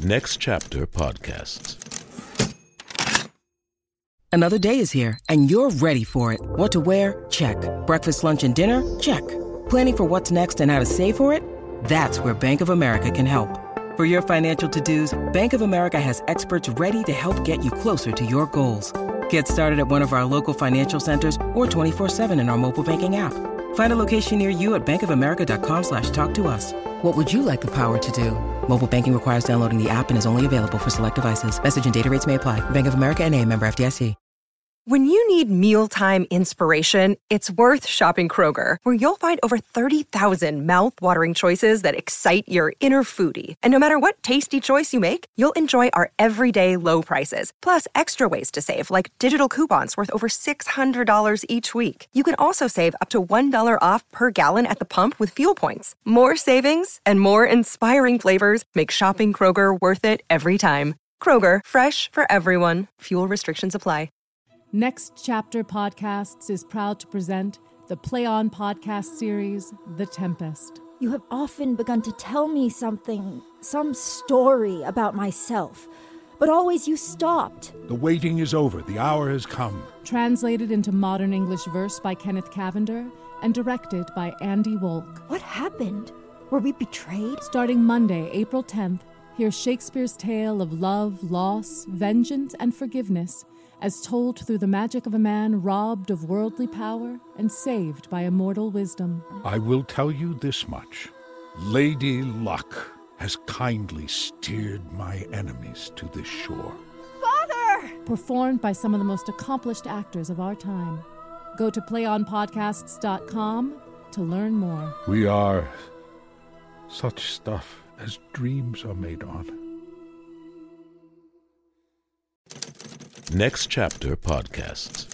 Next Chapter Podcasts. Another day is here, and you're ready for it. What to wear? Check. Breakfast, lunch, and dinner? Check. Planning for what's next and how to save for it? That's where Bank of America can help. For your financial to-dos, Bank of America has experts ready to help get you closer to your goals. Get started at one of our local financial centers or 24/7 in our mobile banking app. Find a location near you at bankofamerica.com/talktous. What would you like the power to do? Mobile banking requires downloading the app and is only available for select devices. Message and data rates may apply. Bank of America N.A., member FDIC. When you need mealtime inspiration, it's worth shopping Kroger, where you'll find over 30,000 mouth-watering choices that excite your inner foodie. And no matter what tasty choice you make, you'll enjoy our everyday low prices, plus extra ways to save, like digital coupons worth over $600 each week. You can also save up to $1 off per gallon at the pump with fuel points. More savings and more inspiring flavors make shopping Kroger worth it every time. Kroger, fresh for everyone. Fuel restrictions apply. Next Chapter Podcasts is proud to present the Play On podcast series, The Tempest. You have often begun to tell me something, some story about myself, but always you stopped. The waiting is over. The hour has come. Translated into modern English verse by Kenneth Cavender and directed by Andy Wolk. What happened? Were we betrayed? Starting Monday, April 10th, hear Shakespeare's tale of love, loss, vengeance, and forgiveness as told through the magic of a man robbed of worldly power and saved by immortal wisdom. I will tell you this much. Lady Luck has kindly steered my enemies to this shore. Father! Performed by some of the most accomplished actors of our time. Go to playonpodcasts.com to learn more. We are such stuff as dreams are made on. Next Chapter Podcasts.